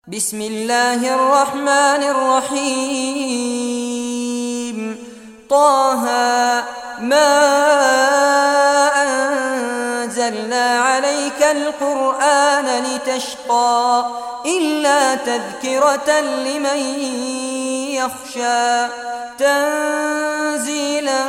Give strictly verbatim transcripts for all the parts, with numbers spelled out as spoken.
بسم الله الرحمن الرحيم. طه ما أنزلنا عليك القرآن لتشقى إلا تذكرة لمن يخشى تنزيلا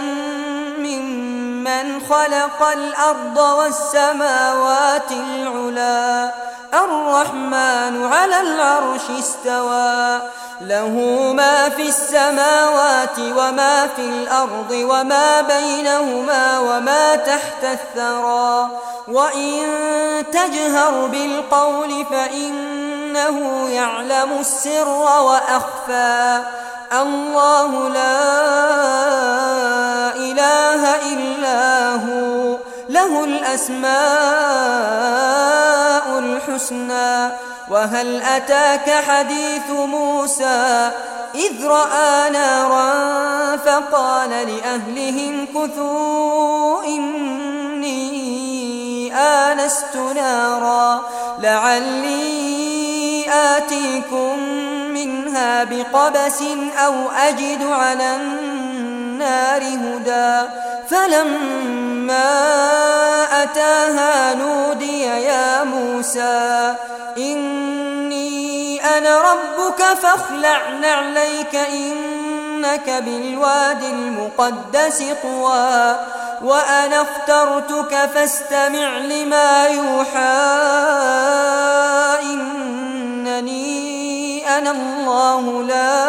ممن خلق الأرض والسماوات العلا الرحمن على العرش استوى له ما في السماوات وما في الأرض وما بينهما وما تحت الثرى وإن تجهر بالقول فإنه يعلم السر وأخفى الله لا إله إلا هو له الأسماء الحسنى. وهل أتاك حديث موسى إذ رأى نارا فقال لأهلهم كثوا إني آنست نارا لعلي آتيكم منها بقبس أو أجد على النار هدى فلما أتاها نودي يا موسى إني أنا ربك فاخلع نعليك إنك بالوادي المقدس طوى وأنا اخترتك فاستمع لما يوحى إنني أنا الله لا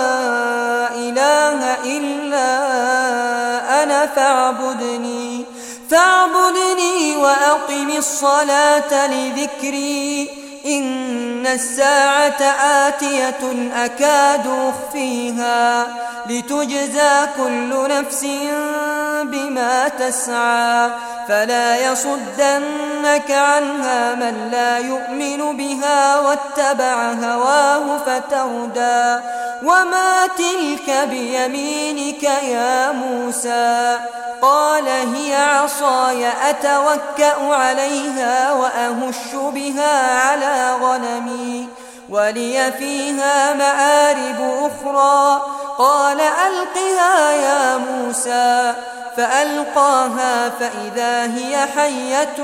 إله إلا أنا فاعبدني فاعبدني وأقم الصلاة لذكري إن الساعة آتية أكاد أخفيها لتجزى كل نفس بما تسعى فلا يصدنك عنها من لا يؤمن بها واتبع هواه فتردى وما تلك بيمينك يا موسى قال هي عصاي أتوكأ عليها وأهش بها على غنمي ولي فيها مآرب أخرى قال ألقها يا موسى فألقاها فإذا هي حية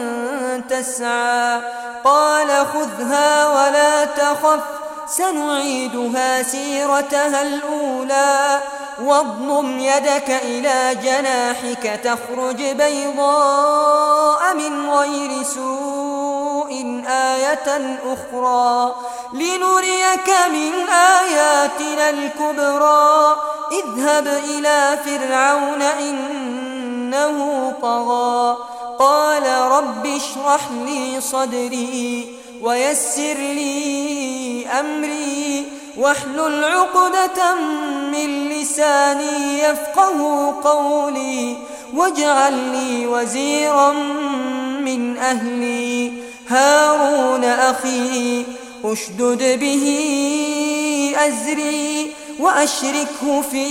تسعى قال خذها ولا تخف سنعيدها سيرتها الأولى واضمم يدك إلى جناحك تخرج بيضاء من غير سوء آية أخرى لنريك من آياتنا الكبرى اذهب إلى فرعون إنه طغى قال رب اشرح لي صدري ويسر لي أمري واحلل عقدة من لساني يفقه قولي واجعل لي وزيرا من أهلي هارون أخي أشدد به أزري وأشركه في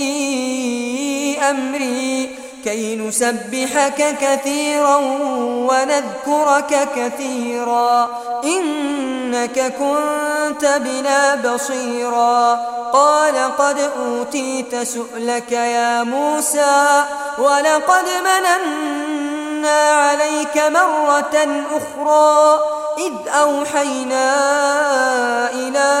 أمري كي نسبحك كثيرا ونذكرك كثيرا إنك كنت بنا بصيرا قال قد أوتيت سؤلك يا موسى ولقد مننا عليك مرة أخرى إذ أوحينا إلى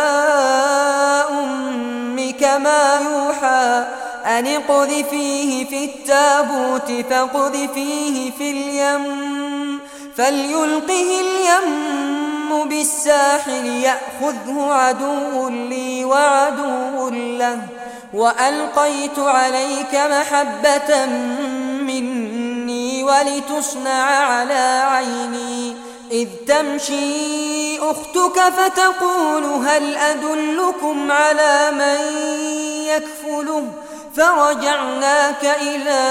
أمك ما يوحى أن اقذفيه في التابوت فاقذفيه في اليم فليلقه اليم بالساحل يأخذه عدو لي وعدو له وألقيت عليك محبة مني ولتصنع على عيني إذ تمشي أختك فتقول هل أدلكم على من يكفله فرجعناك إلى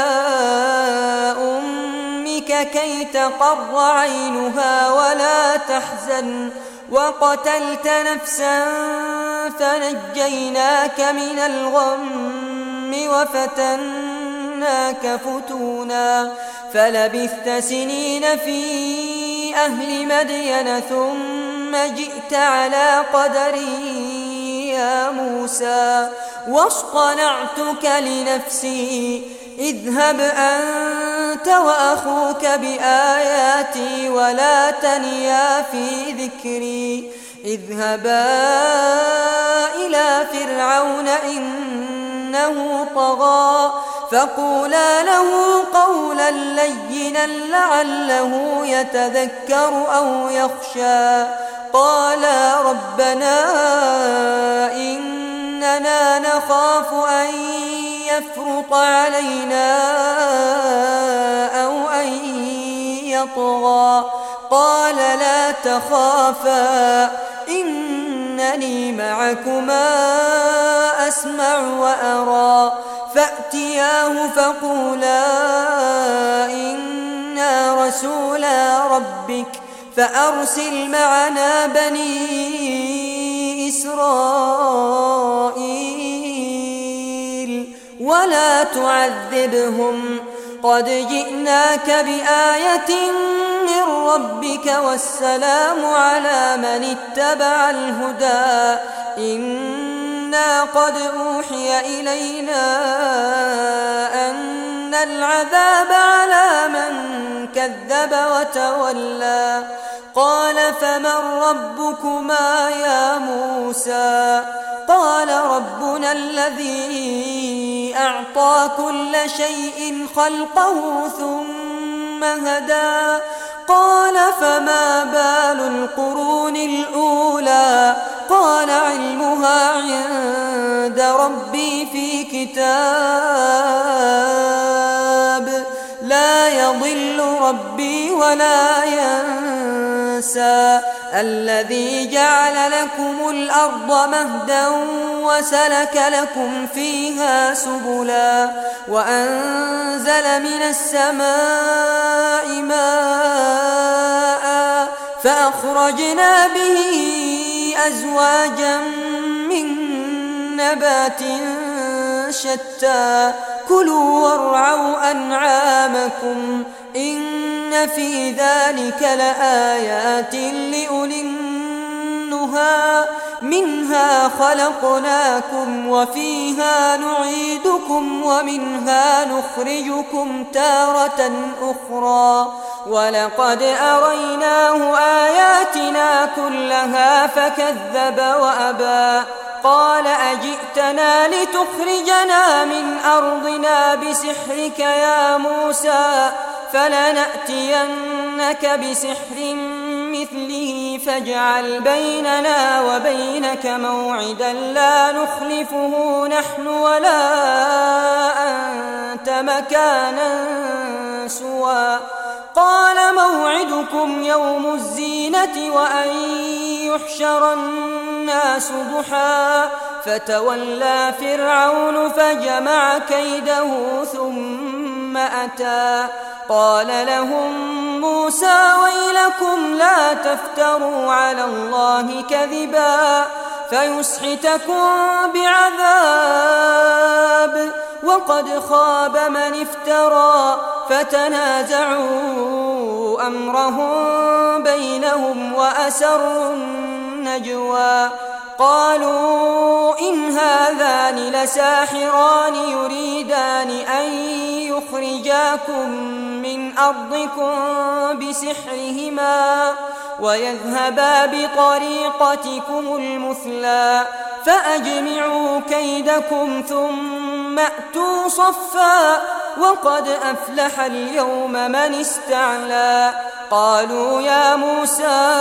أمك كي تقر عينها ولا تحزن وقتلت نفسا فنجيناك من الغم وفتناك فتونا فلبثت سنين في أهل مدين ثم ثم جئت على قدري يا موسى واصطنعتك لنفسي اذهب أنت وأخوك بآياتي ولا تنيا في ذكري اذهبا إلى فرعون إنه طغى فقولا له قولا لينا لعله يتذكر أو يخشى قالا ربنا إننا نخاف أن يفرط علينا أو أن يطغى قال لا تخافا إنني معكما أسمع وأرى فأتياه فقولا إنا رسولا ربك فأرسل معنا بني إسرائيل ولا تعذبهم قد جئناك بآية من ربك والسلام على من اتبع الهدى إنا قد أوحي إلينا أن العذاب على من كذب وتولى قال فمن ربكما يا موسى قال ربنا الذي أعطى كل شيء خلقه ثم هدى قال فما بال القرون الأولى قال علمها عند ربي في كتاب لا يضل ربي ولا ينسى الذي جعل لكم الأرض مهدا وسلك لكم فيها سبلا وأنزل من السماء ماء فأخرجنا به أزواجا من نبات شتى كلوا وارعوا أنعامكم إن في ذلك لآيات لأولي النهى منها خلقناكم وفيها نعيدكم ومنها نخرجكم تارة أخرى ولقد أريناه آياتنا كلها فكذب وأبى قال أجئتنا لتخرجنا من أرضنا بسحرك يا موسى فلنأتينك بسحر مثله فاجعل بيننا وبينك موعدا لا نخلفه نحن ولا أنت مكانا سوى قال موعدكم يوم الزينة وأن يحشر الناس ضحى فتولى فرعون فجمع كيده ثم أتى قال لهم موسى ويلكم لا تفتروا على الله كذبا فيسحتكم بعذاب وقد خاب من افترى فتنازعوا أمرهم بينهم وأسروا النجوى قالوا إن هذان لساحران يريدان أن يخرجاكم من أرضكم بسحرهما ويذهبا بطريقتكم المثلى فأجمعوا كيدكم ثم أتوا صفا وقد أفلح اليوم من استعلى قالوا يا موسى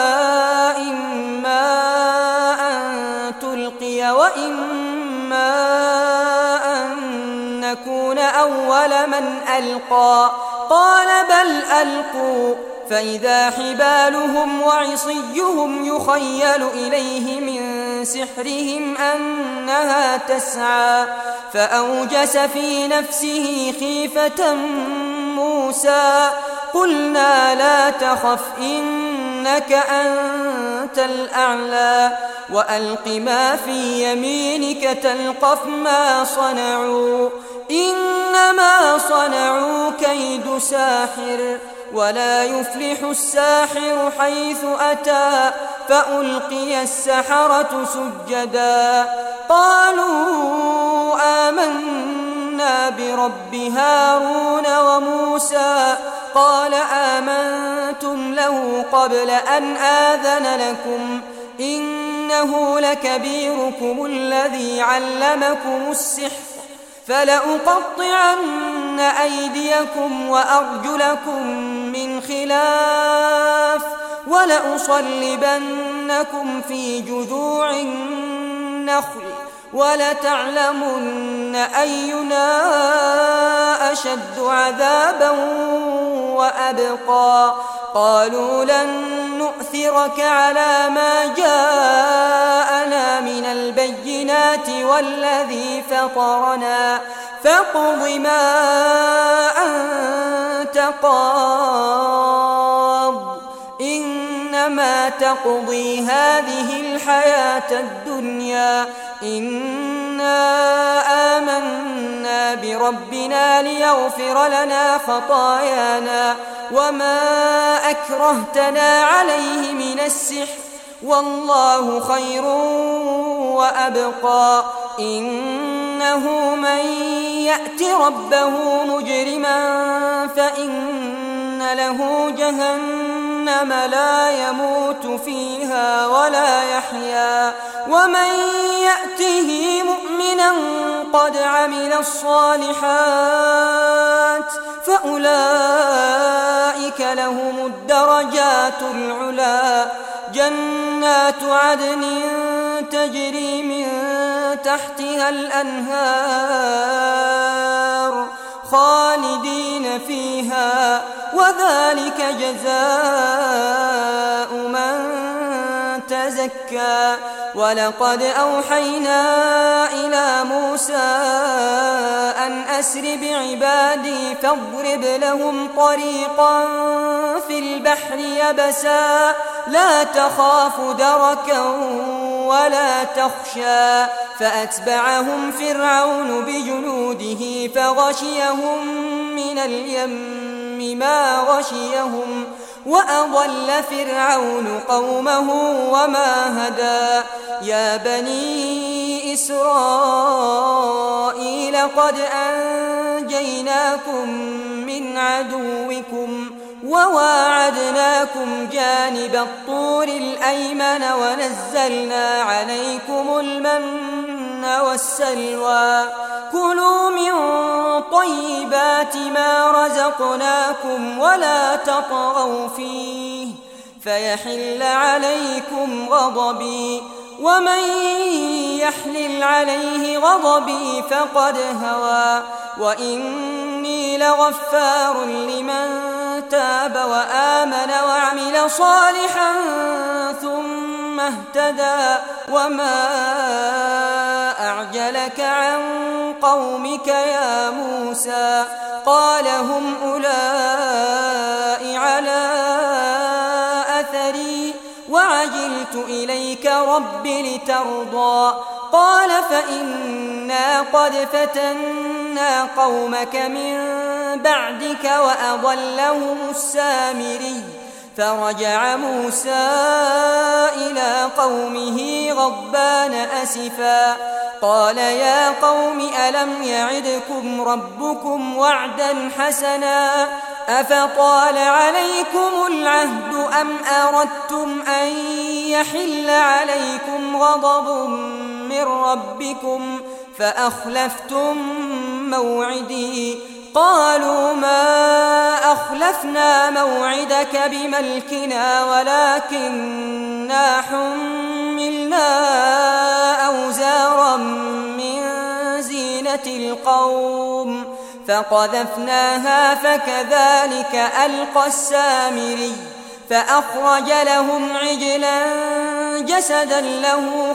إما أن تلقي وإما أن نكون أول من ألقى قال بل ألقوا فإذا حبالهم وعصيهم يخيل إليه من سحرهم أنها تسعى فأوجس في نفسه خيفة موسى قلنا لا تخف إنك أنت الأعلى وألق ما في يمينك تلقف ما صنعوا إنما صنعوا كيد ساحر ولا يفلح الساحر حيث أتى فألقي السحرة سجدا قالوا آمنا برب هارون وموسى قال آمنتم له قبل أن آذن لكم إنه لكبيركم الذي علمكم السحر فلأقطعن أيديكم وأرجلكم من خلاف ولأصلبنكم في جذوع النخل ولتعلمن أينا أشد عذابا وأبقى قالوا لن نؤثرك على ما جاءنا من البينات والذي فطرنا فاقض ما أنت قاض إنما تقضي هذه الحياة الدنيا إنا آمنا بربنا ليغفر لنا خطايانا وما أكرهتنا عليه من السحر والله خير وأبقى إنه من يأت ربه مجرما فإن له جهنم لا يموت فيها ولا يحيا ومن يأته مؤمنا قد عمل الصالحات فأولئك لهم الدرجات العلا جنات عدن تجري من تحتها الأنهار خالدين فيها وذلك جزاء من تزكى ولقد أوحينا إلى موسى أن أسر بعبادي فاضرب لهم طريقا في البحر يبسا لا تخاف دركا ولا تخشى فأتبعهم فرعون بجنوده فغشيهم من اليم ما غشيهم وأضل فرعون قومه وما هدى يا بني إسرائيل قد أنجيناكم من عدوكم وواعدناكم جانب الطور الأيمن ونزلنا عليكم المن والسلوى كلوا من طيبات ما رزقناكم ولا تطغوا فيه فيحل عليكم غضبي ومن يحلل عليه غضبي فقد هوى وإني لغفار لمن تاب وآمن وعمل صالحا ثم اهتدى وما أعجلك عن قومك يا موسى قال هم أولئك على أثري وعجلت إليك رب لترضى قال فإنا قد فتنا قومك من بعدك وأضلهم السامري فرجع موسى إلى قومه غضبان أسفا قال يا قوم ألم يعدكم ربكم وعدا حسنا أفطال عليكم العهد أم أردتم أن يحل عليكم غضب من ربكم فأخلفتم موعدي قالوا ما أخلفنا موعدك بملكنا ولكننا حملنا أوزارا من زينة القوم فقذفناها فكذلك ألقى السامري فأخرج لهم عجلا جسدا له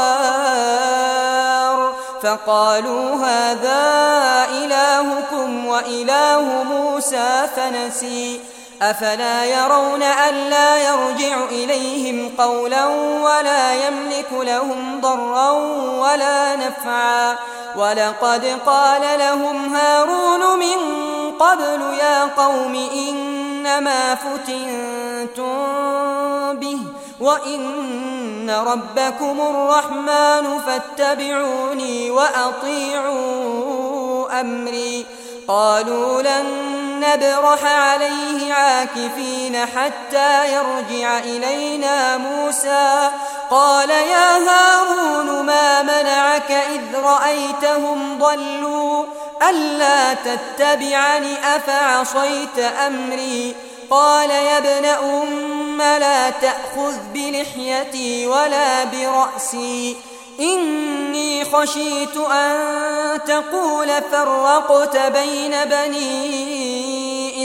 خوار فقالوا هذا إلهكم وإله موسى فنسي أفلا يرون ألا يرجع إليهم قولا ولا يملك لهم ضرا ولا نفعا ولقد قال لهم هارون من قبل يا قوم إنما فتنتم به وإن ربكم الرحمن فاتبعوني وأطيعوا أمري. قالوا لن نبرح عليه عاكفين حتى يرجع إلينا موسى. قال يا هارون ما منعك إذ رأيتهم ضلوا ألا تتبعني أفعصيت أمري؟ قال يا ابن أم لا تأخذ بلحيتي ولا برأسي إني خشيت أن تقول فرقت بين بني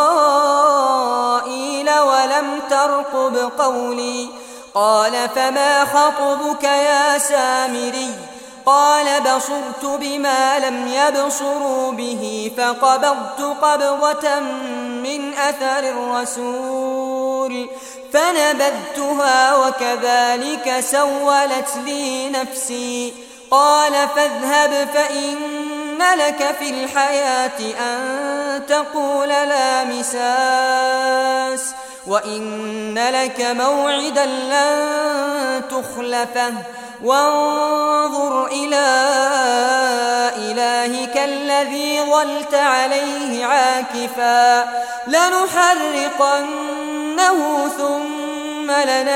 إسرائيل ولم ترقب قولي. قال فما خطبك يا سامري؟ قال بصرت بما لم يبصروا به فقبضت قبضة من أثر الرسول فنبذتها وكذلك سولت لي نفسي. قال فاذهب فإن لك في الحياة أن تقول لا مساس وإن لك موعدا لن تخلفه وانظر إلى إلهك الذي ظلت عليه عاكفا لنحرقنه ثم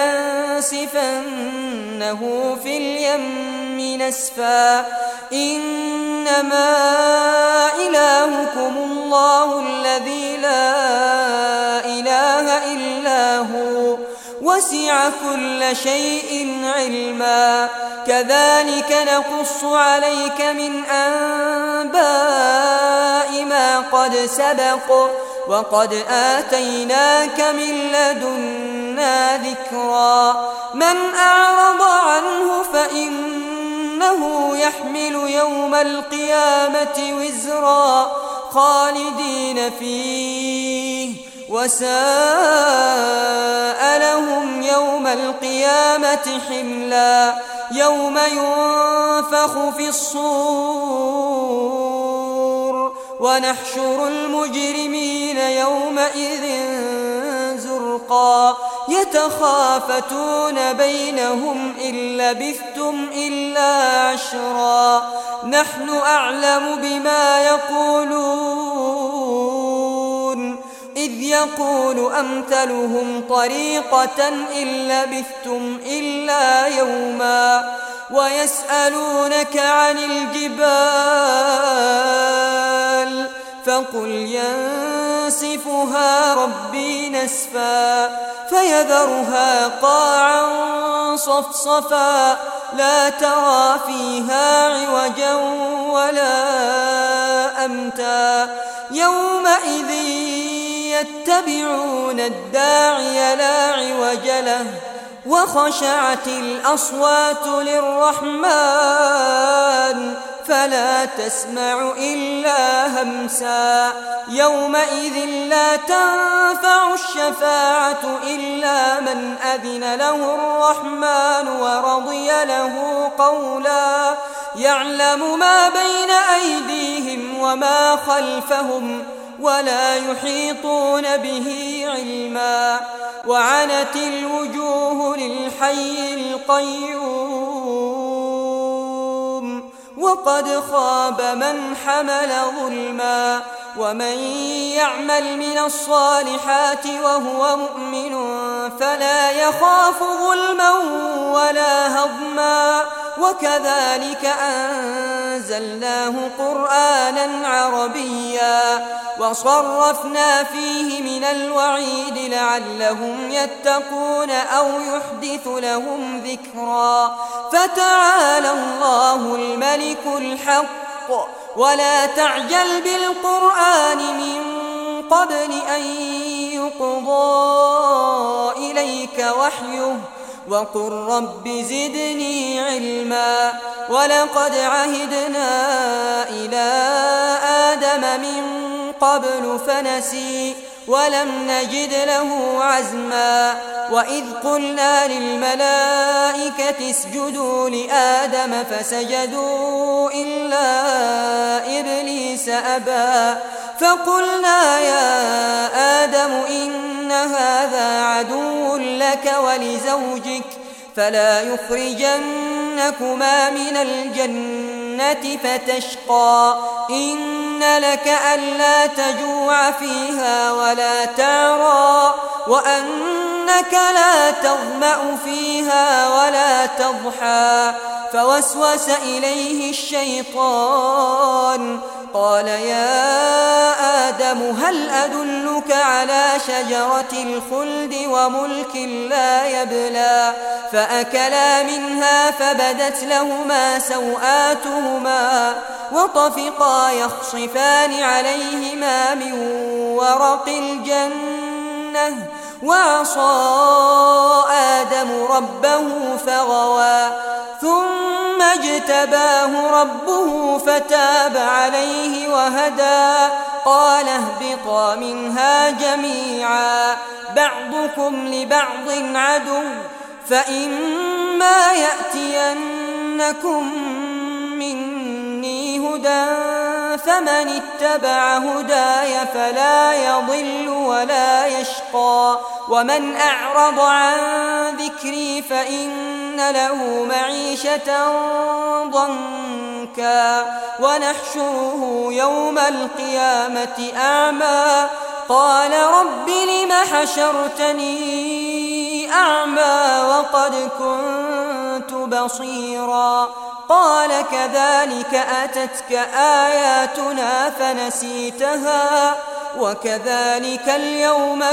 لننسفنه في اليم نسفا. إنما إلهكم الله الذي لا إله إلا هو وسع كل شيء علما. كذلك نقص عليك من أنباء ما قد سبق وقد آتيناك من لدنا ذكرا. من أعرض عنه فإنه يحمل يوم القيامة وزرا خالدين فيه وساء لهم يوم القيامة حملا. يوم ينفخ في الصور ونحشر المجرمين يومئذ زرقا يتخافتون بينهم إن لبثتم إلا عشرا. نحن أعلم بما يقولون إذ يقول أمثلهم طريقة إن لبثتم إلا يوما. ويسألونك عن الجبال فقل ينسفها ربي نسفا فيذرها قاعا صفصفا لا ترى فيها عوجا ولا أمتا. يومئذ يتبعون الداعي لا عوج له وخشعت الأصوات للرحمن فلا تسمع إلا همسا. يومئذ لا تنفع الشفاعة إلا من أذن له الرحمن ورضي له قولا. يعلم ما بين أيديهم وما خلفهم ولا يحيطون به علما. وعنت الوجوه للحي القيوم وقد خاب من حمل ظلما. ومن يعمل من الصالحات وهو مؤمن فلا يخاف ظلما ولا هضما. وكذلك أنزلناه قرآنا عربيا وصرفنا فيه من الوعيد لعلهم يتقون أو يحدث لهم ذكرا. فتعالى الله الملك الحق ولا تعجل بالقرآن من قبل أن يقضى إليك وحيه وقل رب زدني علما. ولقد عهدنا إلى آدم من قبل فنسي ولم نجد له عزما. وإذ قلنا للملائكة اسجدوا لآدم فسجدوا إلا إبليس أبى فقلنا يا آدم إن هذا عدو لك ولزوجك فلا يخرجنكما من الجنة فتشقى إن لك ألا تجوع فيها ولا تعرى وأنك لا تظمأ فيها ولا تضحى فوسوس إليه الشيطان قال يا آدم هل أدلك على شجرة الخلد وملك لا يبلى فأكلا منها فبدت لهما سوآتهما وطفقا يخصفان عليهما من ورق الجنة وعصى آدم ربه فغوى ثم اجتباه ربه فتاب عليه وهدى قال اهبطا منها جميعا بعضكم لبعض عدو فإما يأتينكم مني هدى فمن اتبع هداي فلا يضل ولا يشقى ومن أعرض عن ذكري فإن له معيشة ضنكا ونحشره يوم القيامة أعمى قال رب لم حشرتني أعمى وقد كنت بصيرا قال كذلك أتتك آياتنا فنسيتها وكذلك اليوم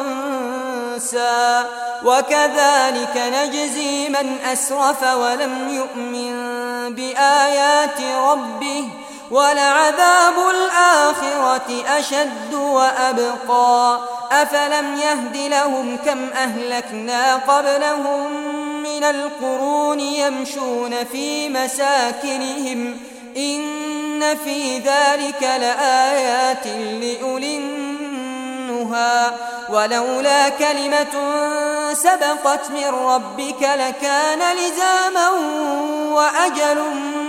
تنسى وكذلك نجزي من أسرف ولم يؤمن بآيات ربه ولعذاب الآخرة أشد وأبقى أفلم يهد لهم كم أهلكنا قبلهم من القرون يمشون في مساكنهم إن في ذلك لآيات لأولي النهى ولولا كلمة سبقت من ربك لكان لزاما وأجل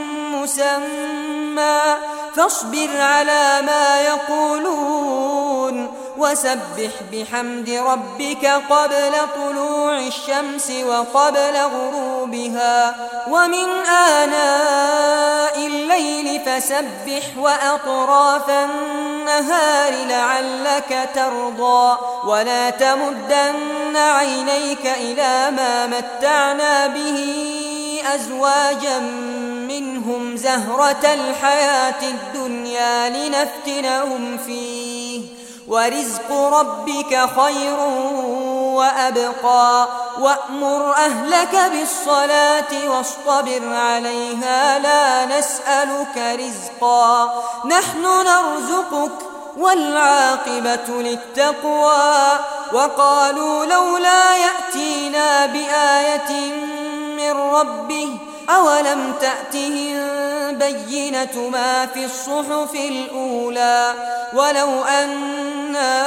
مسمى فاصبر على ما يقولون وسبح بحمد ربك قبل طلوع الشمس وقبل غروبها ومن آناء الليل فسبح وأطراف النهار لعلك ترضى ولا تمدن عينيك إلى ما متعنا به أزواجا منهم زهرة الحياة الدنيا لنفتنهم فيه ورزق ربك خير وأبقى وأمر أهلك بالصلاة واصطبر عليها لا نسألك رزقا نحن نرزقك والعاقبة للتقوى وقالوا لولا يأتينا بآية من ربه أولم تأتهم بينة ما في الصحف الأولى ولو أنا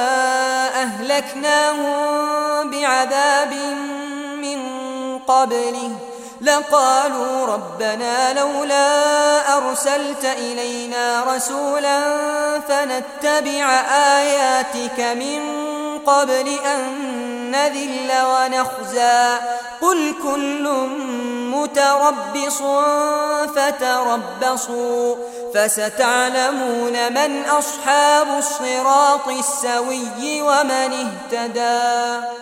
أهلكناهم بعذاب من قبله لقالوا ربنا لولا أرسلت إلينا رسولا فنتبع آياتك من قبل أن نذل ونخزى قل كل متربص فتربصوا فستعلمون من أصحاب الصراط السوي ومن اهتدى.